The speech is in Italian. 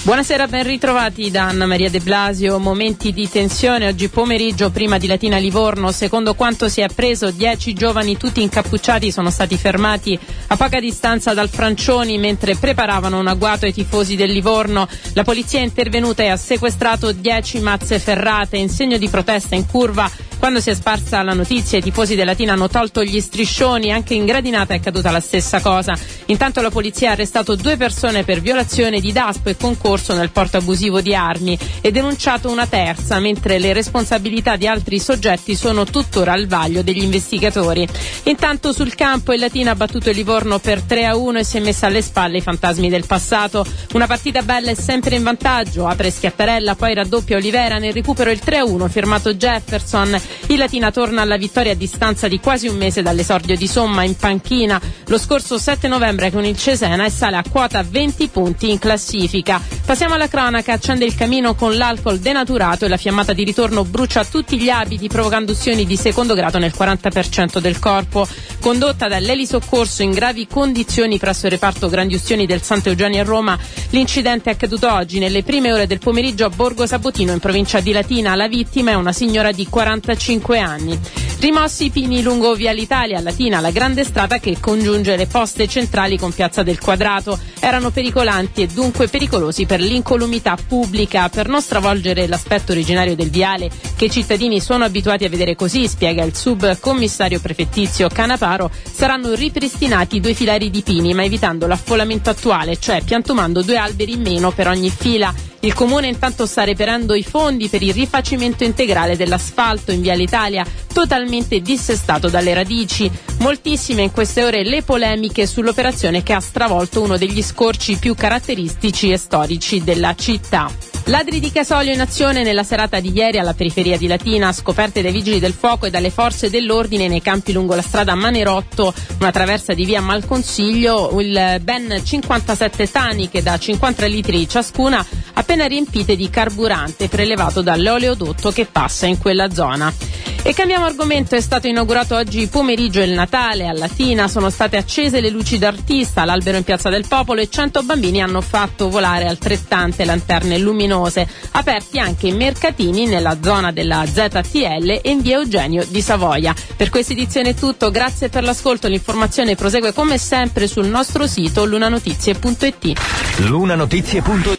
Buonasera, ben ritrovati da Anna Maria De Blasio. Momenti di tensione oggi pomeriggio prima di Latina Livorno. Secondo quanto si è appreso, 10 giovani tutti incappucciati sono stati fermati a poca distanza dal Francioni mentre preparavano un agguato ai tifosi del Livorno. La polizia è intervenuta e ha sequestrato 10 mazze ferrate in segno di protesta in curva. Quando si è sparsa la notizia, i tifosi del Latina hanno tolto gli striscioni, anche in gradinata è accaduta la stessa cosa. Intanto la polizia ha arrestato 2 persone per violazione di DASPO e concorso nel porto abusivo di armi e denunciato una terza, mentre le responsabilità di altri soggetti sono tuttora al vaglio degli investigatori. Intanto sul campo il Latina ha battuto il Livorno per 3-1 e si è messa alle spalle i fantasmi del passato. Una partita bella e sempre in vantaggio, apre Schiattarella, poi raddoppia Olivera, nel recupero il 3-1 firmato Jefferson. Il Latina torna alla vittoria a distanza di quasi un mese dall'esordio di Somma in panchina lo scorso 7 novembre con il Cesena e sale a quota 20 punti in classifica. Passiamo alla cronaca. Accende il camino con l'alcol denaturato e la fiammata di ritorno brucia tutti gli abiti provocando ustioni di secondo grado nel 40% del corpo. Condotta dall'elisoccorso in gravi condizioni presso il reparto grandi ustioni del Sant'Eugenio a Roma, l'incidente è accaduto oggi nelle prime ore del pomeriggio a Borgo Sabotino in provincia di Latina. La vittima è una signora di 45 anni. Rimossi i pini lungo Via l'Italia a Latina, la grande strada che congiunge le poste centrali con Piazza del Quadrato. Erano pericolanti e dunque pericolosi per l'incolumità pubblica. Per non stravolgere l'aspetto originario del viale, che i cittadini sono abituati a vedere così, spiega il subcommissario prefettizio Canaparo, saranno ripristinati 2 filari di pini, ma evitando l'affollamento attuale, cioè piantumando 2 alberi in meno per ogni fila. Il comune intanto sta reperendo i fondi per il rifacimento integrale dell'asfalto in Via l'Italia, totalmente dissestato dalle radici. Moltissime in queste ore le polemiche sull'operazione che ha stravolto uno degli scorci più caratteristici e storici della città. Ladri di gasolio in azione nella serata di ieri alla periferia di Latina, scoperte dai vigili del fuoco e dalle forze dell'ordine nei campi lungo la strada Manerotto, una traversa di via Malconsiglio, ben 57 taniche da 50 litri ciascuna appena riempite di carburante prelevato dall'oleodotto che passa in quella zona. E cambiamo argomento. È stato inaugurato oggi pomeriggio il Natale a Latina, sono state accese le luci d'artista, l'albero in Piazza del Popolo e 100 bambini hanno fatto volare altrettante lanterne luminose, aperti anche i mercatini nella zona della ZTL e in via Eugenio di Savoia. Per questa edizione è tutto, grazie per l'ascolto, l'informazione prosegue come sempre sul nostro sito lunanotizie.it. Lunanotizie.it